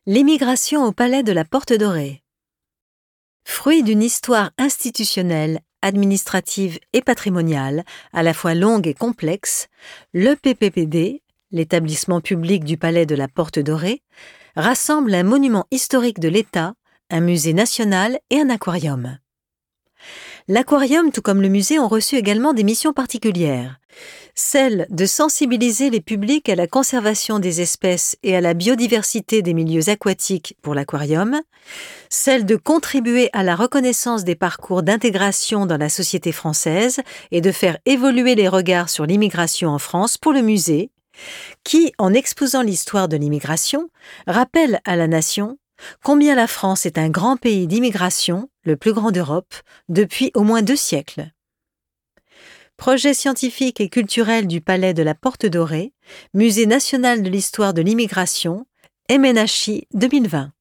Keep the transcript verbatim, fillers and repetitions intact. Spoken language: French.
L'émigration au palais de la Porte Dorée. Fruit d'une histoire institutionnelle, administrative et patrimoniale, à la fois longue et complexe, l'E P P P D, l'établissement public du palais de la Porte Dorée, rassemble un monument historique de l'État, un musée national et un aquarium. L'aquarium, tout comme le musée, ont reçu également des missions particulières. Celle de sensibiliser les publics à la conservation des espèces et à la biodiversité des milieux aquatiques pour l'aquarium, celle de contribuer à la reconnaissance des parcours d'intégration dans la société française et de faire évoluer les regards sur l'immigration en France pour le musée, qui, en exposant l'histoire de l'immigration, rappelle à la nation combien la France est un grand pays d'immigration, le plus grand d'Europe, depuis au moins deux siècles. Projet scientifique et culturel du Palais de la Porte Dorée, Musée national de l'histoire de l'immigration, M N H I deux mille vingt.